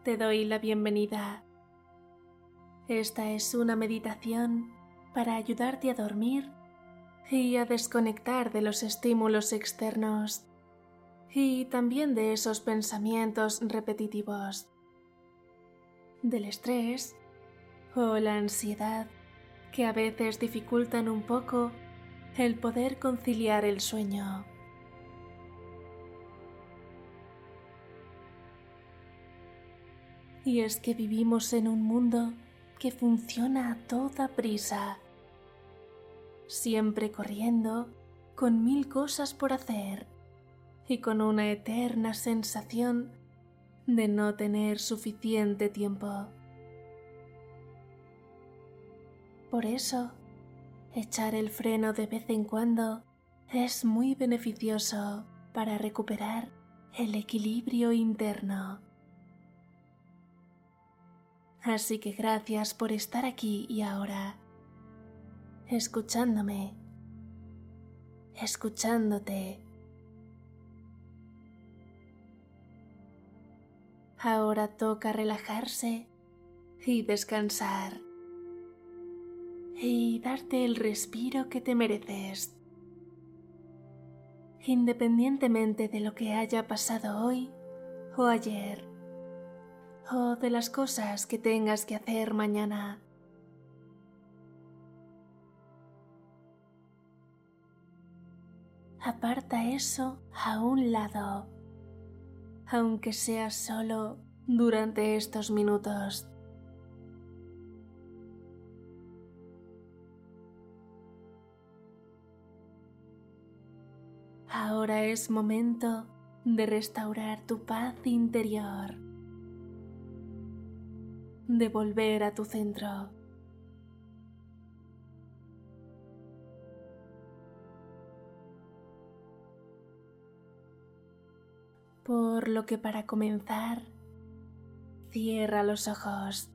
te doy la bienvenida. Esta es una meditación para ayudarte a dormir y a desconectar de los estímulos externos y también de esos pensamientos repetitivos, del estrés o la ansiedad que a veces dificultan un poco el poder conciliar el sueño. Y es que vivimos en un mundo que funciona a toda prisa, siempre corriendo, con 1000 cosas por hacer y con una eterna sensación de no tener suficiente tiempo. Por eso, echar el freno de vez en cuando es muy beneficioso para recuperar el equilibrio interno. Así que gracias por estar aquí y ahora, escuchándome, escuchándote. Ahora toca relajarse y descansar y darte el respiro que te mereces. Independientemente de lo que haya pasado hoy o ayer, o de las cosas que tengas que hacer mañana. Aparta eso a un lado, aunque sea solo durante estos minutos. Ahora es momento de restaurar tu paz interior, de volver a tu centro. Por lo que para comenzar, cierra los ojos,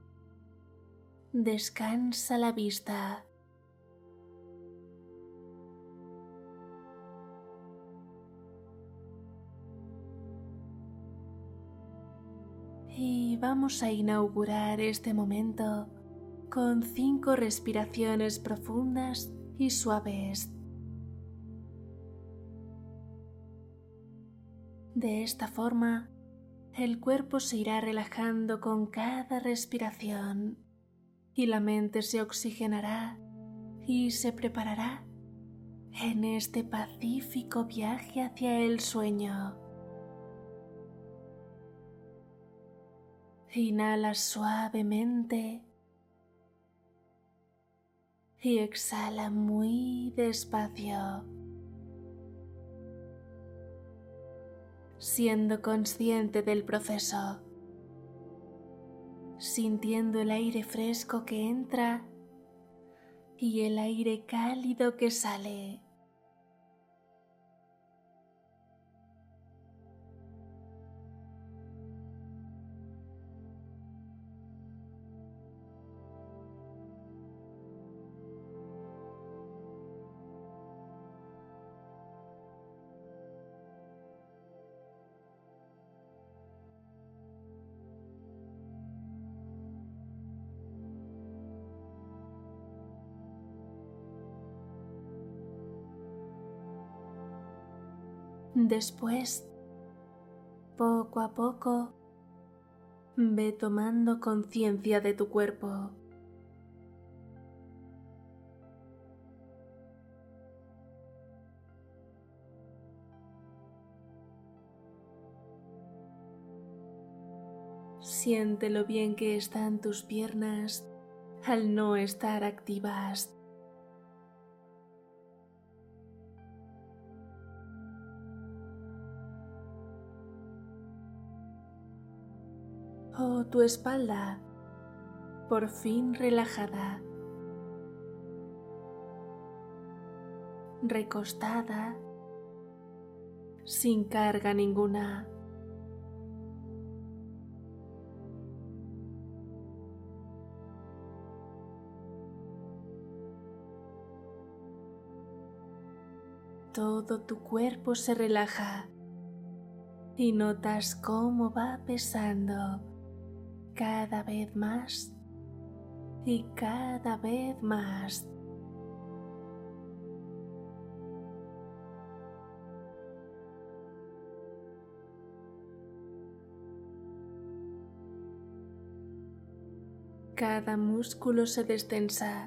descansa la vista. Y vamos a inaugurar este momento con 5 respiraciones profundas y suaves. De esta forma, el cuerpo se irá relajando con cada respiración y la mente se oxigenará y se preparará en este pacífico viaje hacia el sueño. Inhala suavemente y exhala muy despacio, siendo consciente del proceso, sintiendo el aire fresco que entra y el aire cálido que sale. Después, poco a poco, ve tomando conciencia de tu cuerpo. Siente lo bien que están tus piernas al no estar activas. O tu espalda, por fin relajada, recostada, sin carga ninguna. Todo tu cuerpo se relaja y notas cómo va pesando cada vez más y cada vez más. Cada músculo se destensa,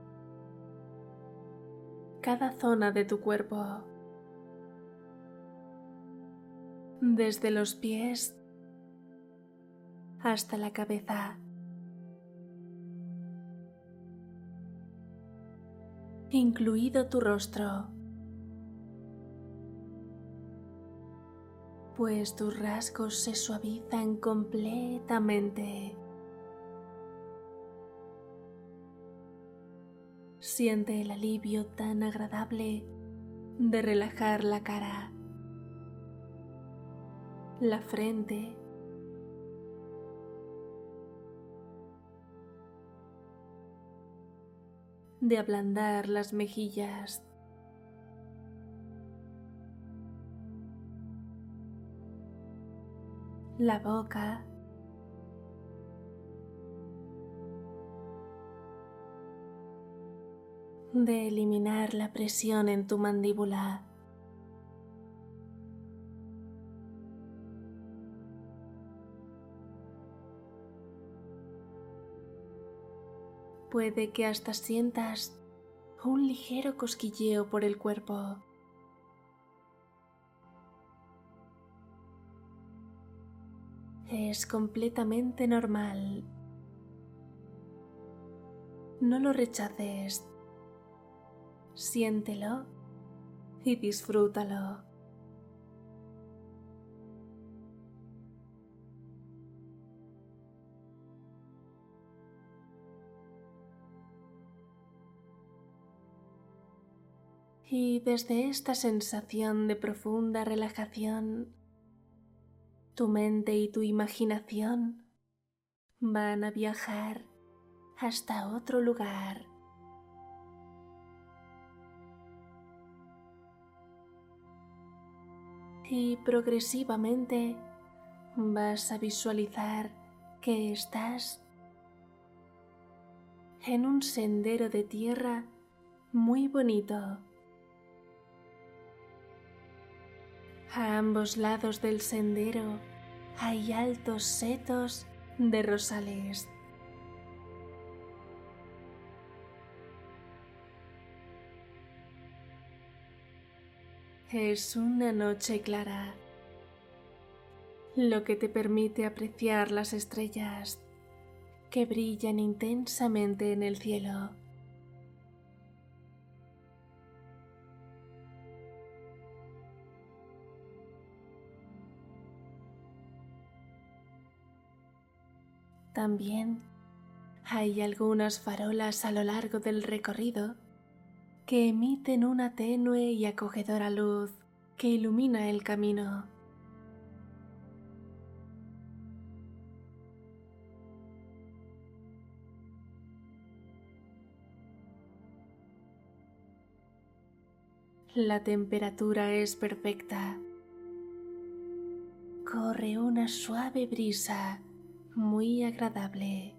cada zona de tu cuerpo, desde los pies hasta la cabeza, incluido tu rostro, pues tus rasgos se suavizan completamente. Siente el alivio tan agradable de relajar la cara, la frente, de ablandar las mejillas, la boca, de eliminar la presión en tu mandíbula. Puede que hasta sientas un ligero cosquilleo por el cuerpo. Es completamente normal. No lo rechaces. Siéntelo y disfrútalo. Y desde esta sensación de profunda relajación, tu mente y tu imaginación van a viajar hasta otro lugar. Y progresivamente vas a visualizar que estás en un sendero de tierra muy bonito. A ambos lados del sendero hay altos setos de rosales. Es una noche clara, lo que te permite apreciar las estrellas que brillan intensamente en el cielo. También hay algunas farolas a lo largo del recorrido que emiten una tenue y acogedora luz que ilumina el camino. La temperatura es perfecta. Corre una suave brisa muy agradable.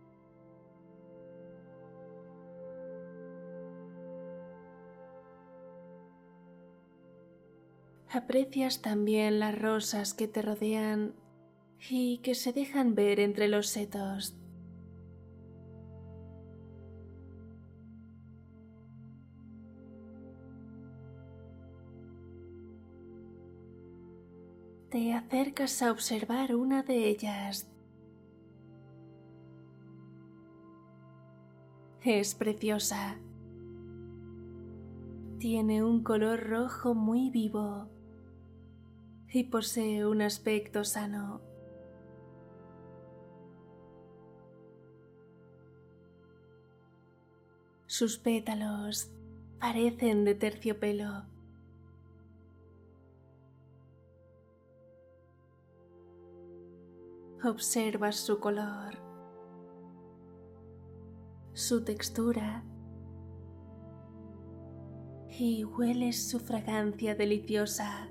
Aprecias también las rosas que te rodean y que se dejan ver entre los setos. Te acercas a observar una de ellas. Es preciosa. Tiene un color rojo muy vivo y posee un aspecto sano. Sus pétalos parecen de terciopelo. Observas su color, su textura y hueles su fragancia deliciosa.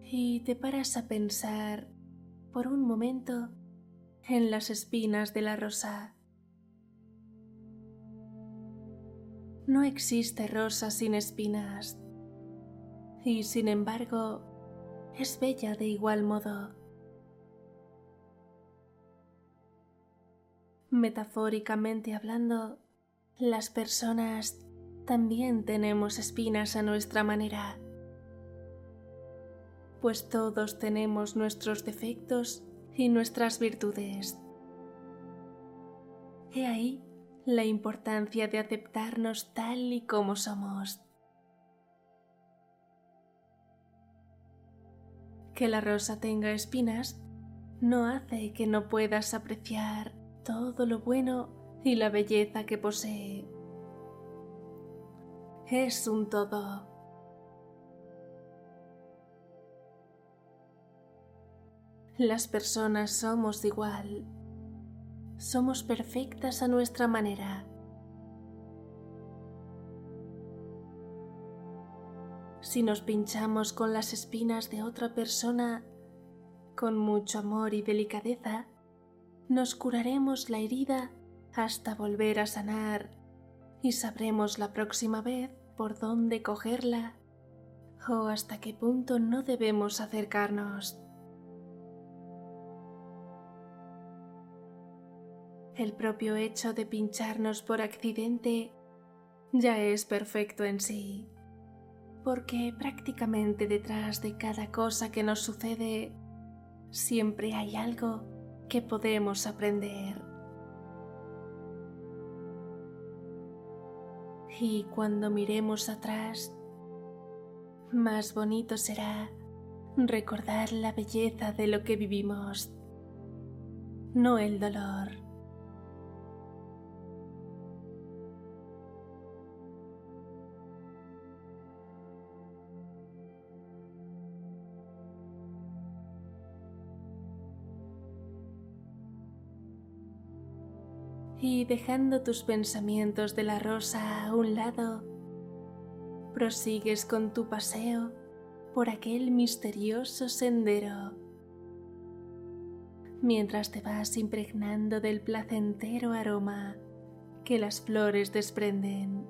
y te paras a pensar por un momento en las espinas de la rosa. No existe rosa sin espinas y sin embargo es bella de igual modo. Metafóricamente hablando, las personas también tenemos espinas a nuestra manera, pues todos tenemos nuestros defectos y nuestras virtudes. He ahí la importancia de aceptarnos tal y como somos. Que la rosa tenga espinas no hace que no puedas apreciar todo lo bueno y la belleza que posee. Es un todo. Las personas somos igual. Somos perfectas a nuestra manera. Si nos pinchamos con las espinas de otra persona, con mucho amor y delicadeza, nos curaremos la herida hasta volver a sanar y sabremos la próxima vez por dónde cogerla o hasta qué punto no debemos acercarnos. El propio hecho de pincharnos por accidente ya es perfecto en sí, porque prácticamente detrás de cada cosa que nos sucede siempre hay algo que podemos aprender. Y cuando miremos atrás, más bonito será recordar la belleza de lo que vivimos, no el dolor. Y dejando tus pensamientos de la rosa a un lado, prosigues con tu paseo por aquel misterioso sendero, mientras te vas impregnando del placentero aroma que las flores desprenden.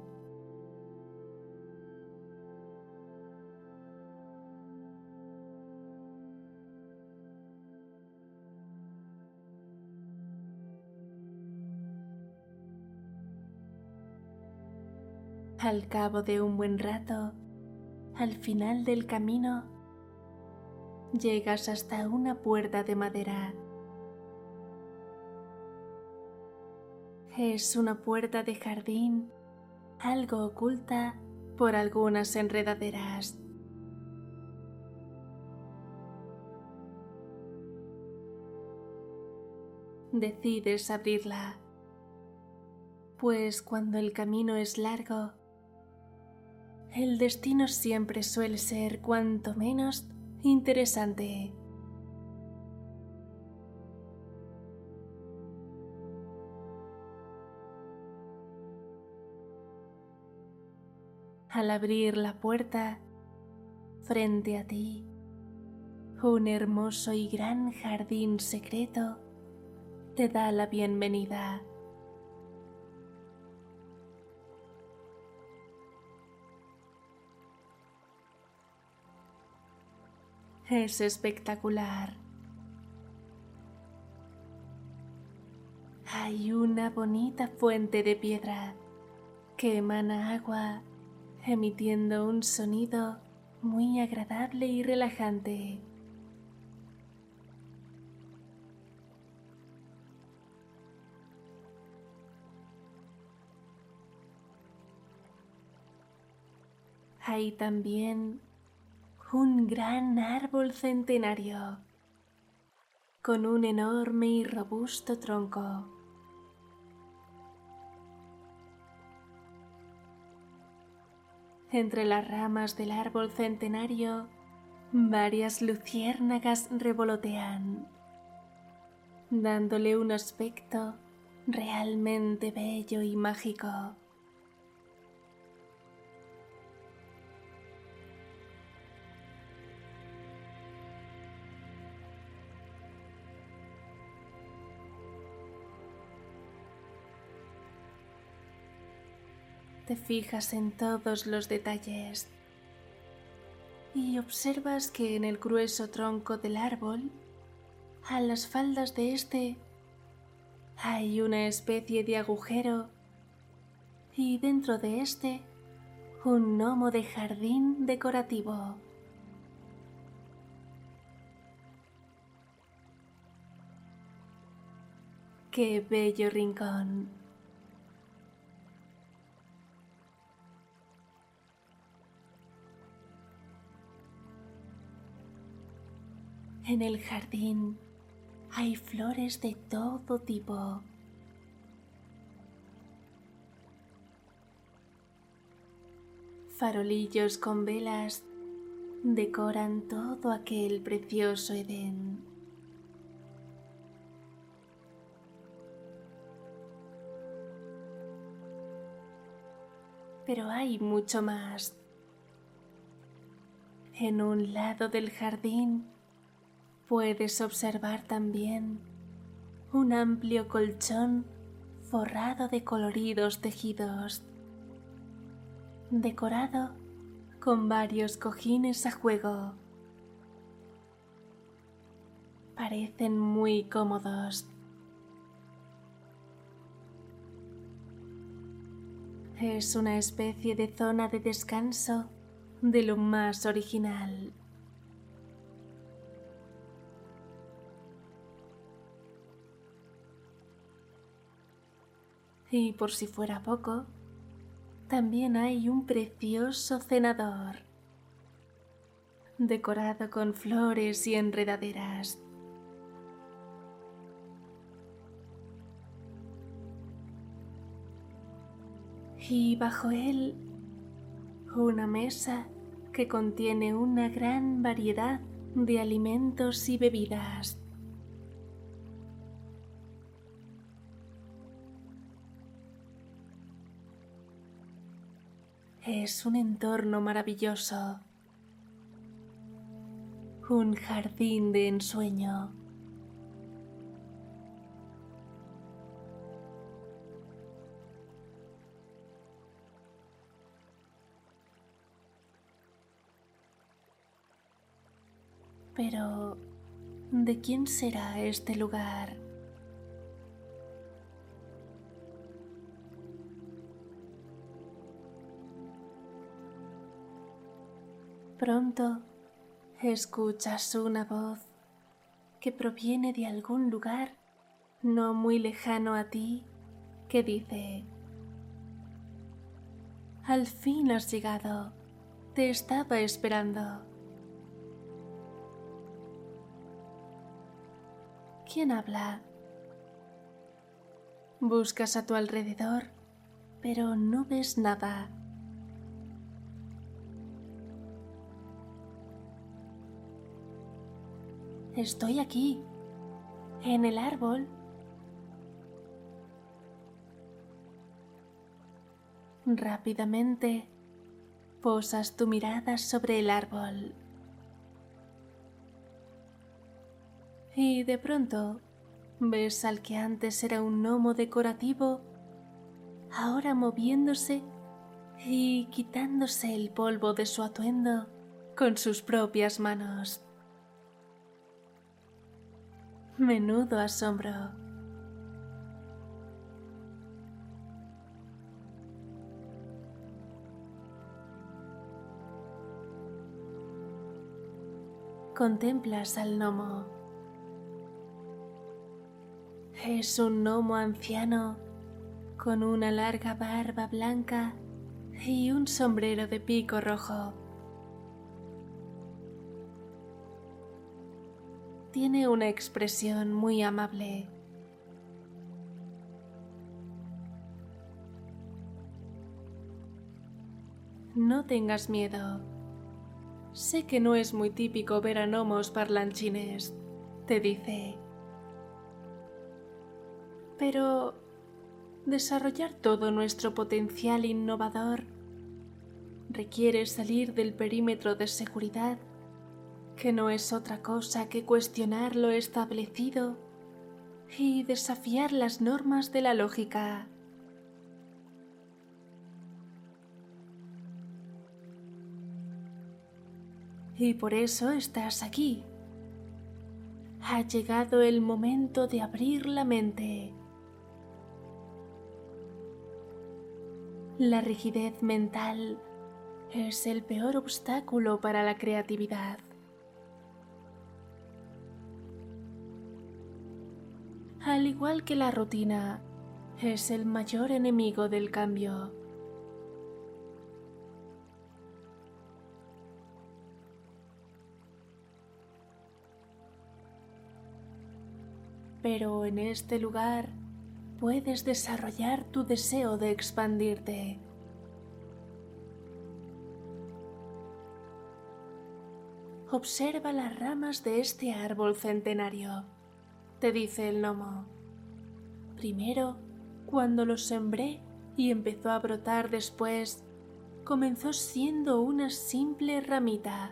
Al cabo de un buen rato, al final del camino, llegas hasta una puerta de madera. Es una puerta de jardín, algo oculta por algunas enredaderas. Decides abrirla, pues cuando el camino es largo, el destino siempre suele ser cuanto menos interesante. Al abrir la puerta, frente a ti, un hermoso y gran jardín secreto te da la bienvenida. Es espectacular. Hay una bonita fuente de piedra que emana agua, emitiendo un sonido muy agradable y relajante. Hay también un gran árbol centenario con un enorme y robusto tronco. Entre las ramas del árbol centenario, varias luciérnagas revolotean, dándole un aspecto realmente bello y mágico. Te fijas en todos los detalles y observas que en el grueso tronco del árbol, a las faldas de este, hay una especie de agujero y dentro de este, un gnomo de jardín decorativo. ¡Qué bello rincón! En el jardín hay flores de todo tipo. Farolillos con velas decoran todo aquel precioso Edén. Pero hay mucho más. En un lado del jardín puedes observar también un amplio colchón forrado de coloridos tejidos, decorado con varios cojines a juego. Parecen muy cómodos. Es una especie de zona de descanso de lo más original. Y por si fuera poco, también hay un precioso cenador, decorado con flores y enredaderas. Y bajo él, una mesa que contiene una gran variedad de alimentos y bebidas. Es un entorno maravilloso, un jardín de ensueño. Pero, ¿de quién será este lugar? Pronto escuchas una voz que proviene de algún lugar no muy lejano a ti, que dice: «Al fin has llegado, te estaba esperando». ¿Quién habla? Buscas a tu alrededor, pero no ves nada. Estoy aquí, en el árbol. Rápidamente posas tu mirada sobre el árbol. Y de pronto ves al que antes era un gnomo decorativo, ahora moviéndose y quitándose el polvo de su atuendo con sus propias manos. Menudo asombro. Contemplas al gnomo. Es un gnomo anciano con una larga barba blanca y un sombrero de pico rojo. Tiene una expresión muy amable. No tengas miedo. Sé que no es muy típico ver a gnomos parlanchines, te dice. Pero desarrollar todo nuestro potencial innovador requiere salir del perímetro de seguridad, que no es otra cosa que cuestionar lo establecido y desafiar las normas de la lógica. y por eso estás aquí. Ha llegado el momento de abrir la mente. La rigidez mental es el peor obstáculo para la creatividad. Al igual que la rutina, es el mayor enemigo del cambio. Pero en este lugar puedes desarrollar tu deseo de expandirte. Observa las ramas de este árbol centenario, te dice el gnomo. Primero, cuando lo sembré y empezó a brotar después, comenzó siendo una simple ramita.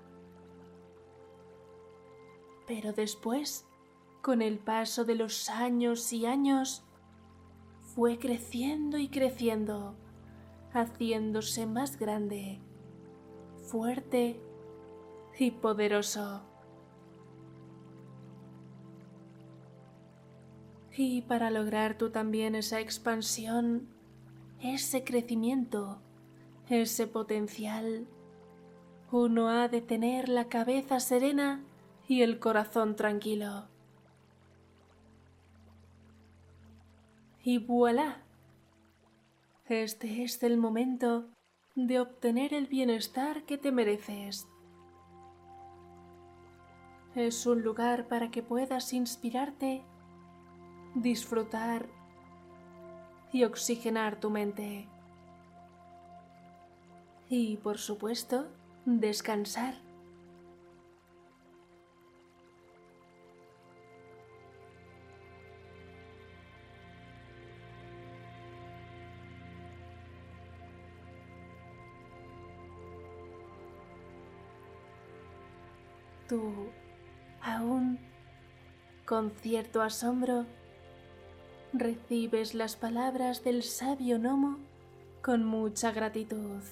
Pero después, con el paso de los años y años, fue creciendo y creciendo, haciéndose más grande, fuerte y poderoso. Y para lograr tú también esa expansión, ese crecimiento, ese potencial, uno ha de tener la cabeza serena y el corazón tranquilo. Y voilà, este es el momento de obtener el bienestar que te mereces. Es un lugar para que puedas inspirarte, disfrutar y oxigenar tu mente. Y, por supuesto, descansar. Tú, aún, con cierto asombro, recibes las palabras del sabio gnomo con mucha gratitud.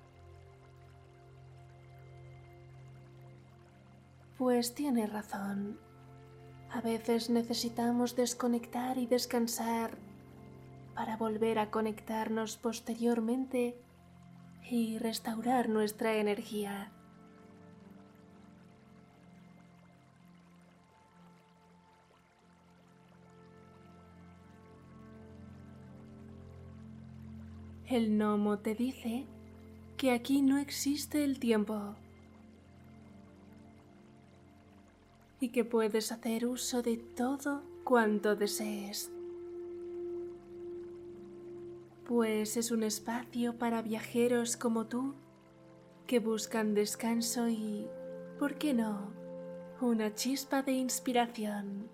Pues tiene razón. A veces necesitamos desconectar y descansar para volver a conectarnos posteriormente y restaurar nuestra energía. El gnomo te dice que aquí no existe el tiempo y que puedes hacer uso de todo cuanto desees, pues es un espacio para viajeros como tú que buscan descanso y, ¿por qué no?, una chispa de inspiración.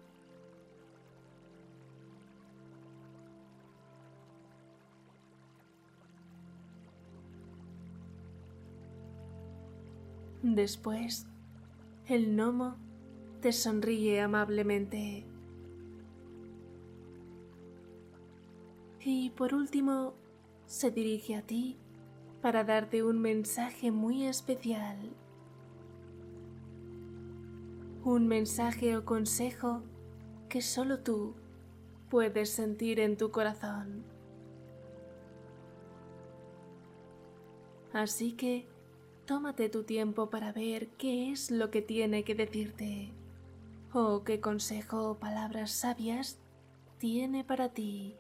Después, el gnomo te sonríe amablemente. Y por último, se dirige a ti para darte un mensaje muy especial. Un mensaje o consejo que solo tú puedes sentir en tu corazón. Así que tómate tu tiempo para ver qué es lo que tiene que decirte o qué consejo o palabras sabias tiene para ti.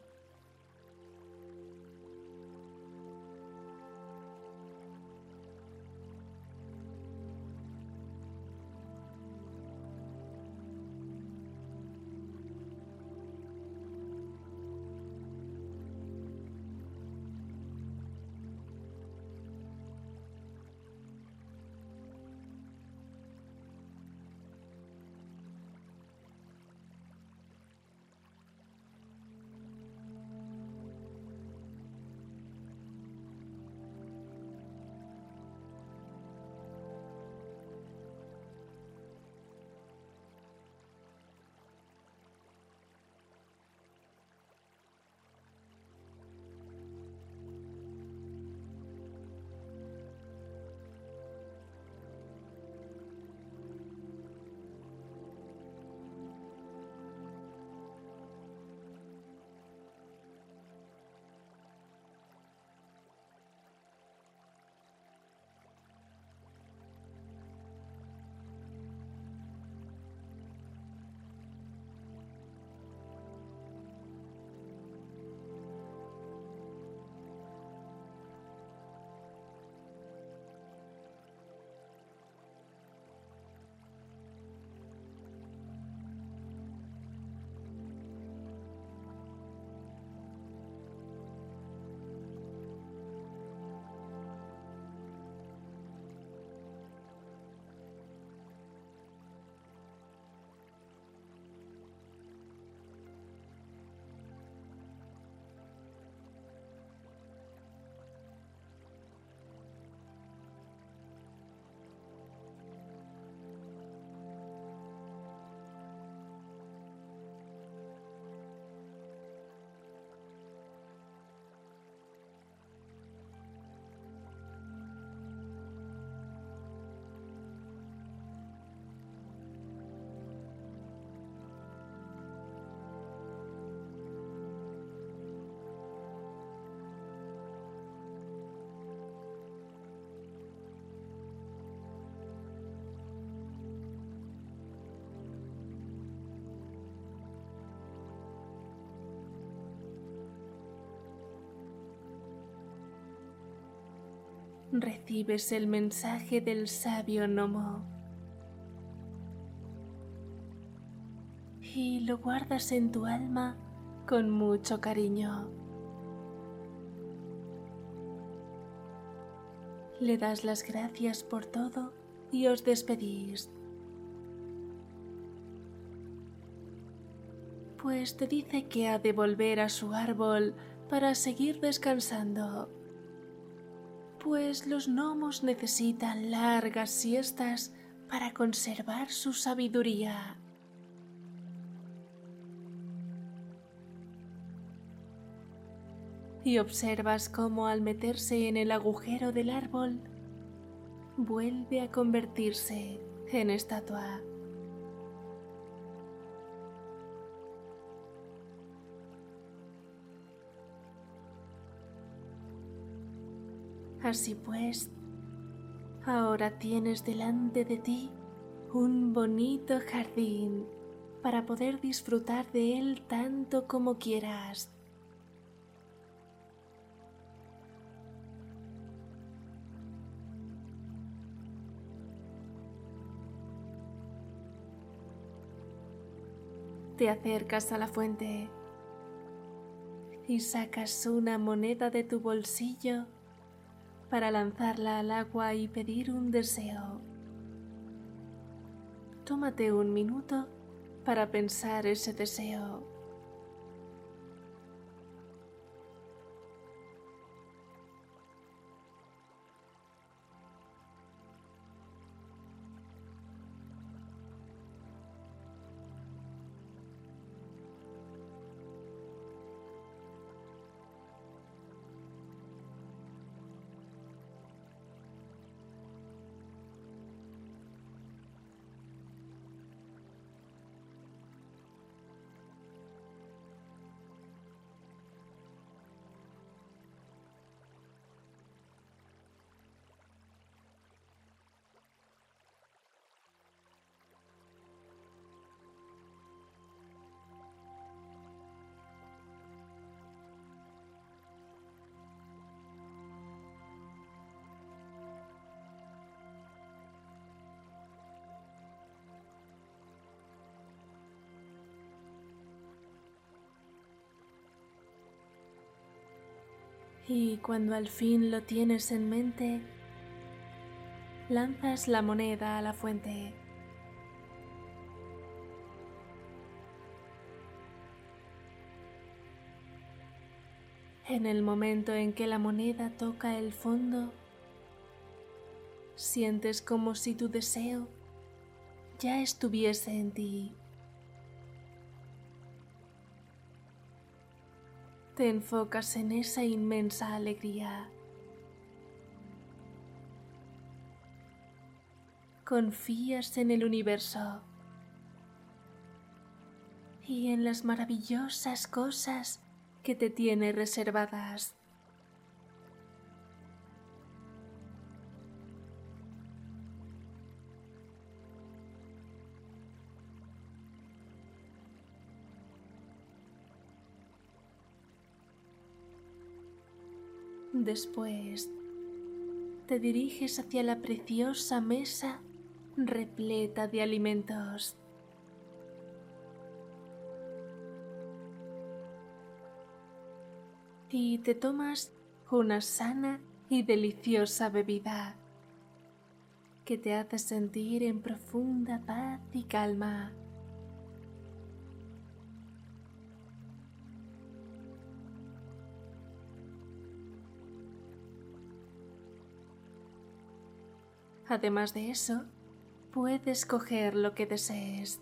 recibes el mensaje del sabio Nomo y lo guardas en tu alma con mucho cariño. Le das las gracias por todo y os despedís. Pues te dice que ha de volver a su árbol para seguir descansando, pues los gnomos necesitan largas siestas para conservar su sabiduría. Y observas cómo al meterse en el agujero del árbol, vuelve a convertirse en estatua. Así pues, ahora tienes delante de ti un bonito jardín para poder disfrutar de él tanto como quieras. Te acercas a la fuente y sacas una moneda de tu bolsillo para lanzarla al agua y pedir un deseo. Tómate un minuto para pensar ese deseo. Y cuando al fin lo tienes en mente, lanzas la moneda a la fuente. En el momento en que la moneda toca el fondo, sientes como si tu deseo ya estuviese en ti. Te enfocas en esa inmensa alegría. Confías en el universo y en las maravillosas cosas que te tiene reservadas. Después, te diriges hacia la preciosa mesa repleta de alimentos. Y te tomas una sana y deliciosa bebida que te hace sentir en profunda paz y calma. Además de eso, puedes coger lo que desees.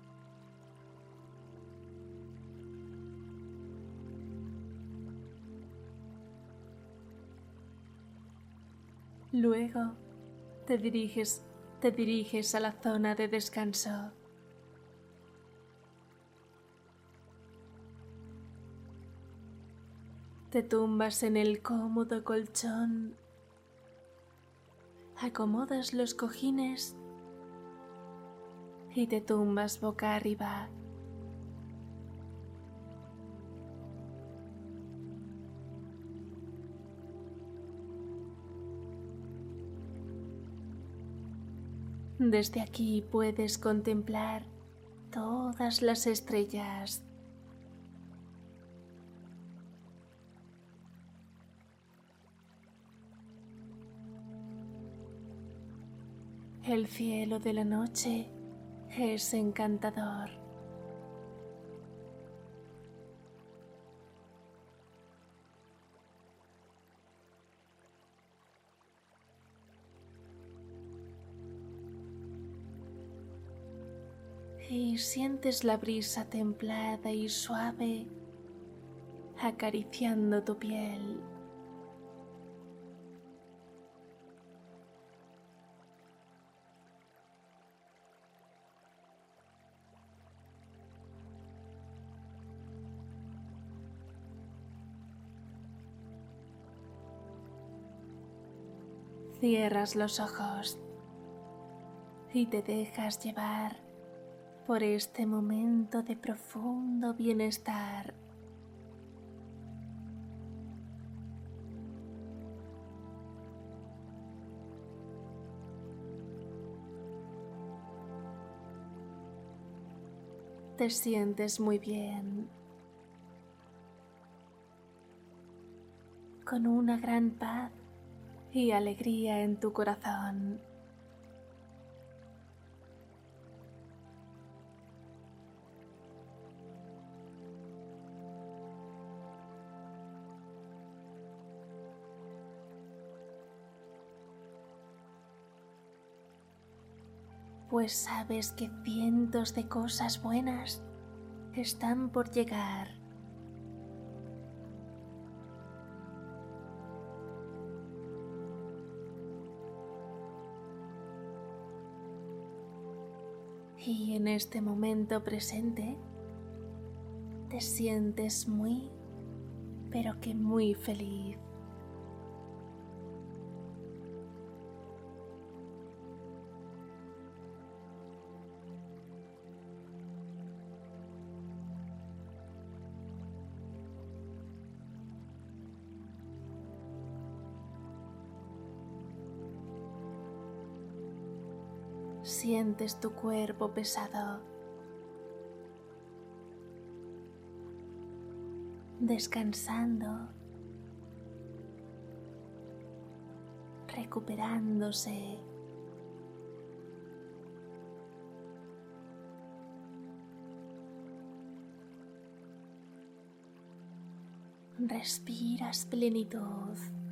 Luego, te diriges a la zona de descanso. Te tumbas en el cómodo colchón, acomodas los cojines y te tumbas boca arriba. Desde aquí puedes contemplar todas las estrellas. El cielo de la noche es encantador. Y sientes la brisa templada y suave acariciando tu piel. Cierras los ojos y te dejas llevar por este momento de profundo bienestar. Te sientes muy bien, con una gran paz y alegría en tu corazón. Pues sabes que cientos de cosas buenas están por llegar. Y en este momento presente te sientes muy, pero que muy feliz. Sientes tu cuerpo pesado, descansando, recuperándose. Respiras plenitud.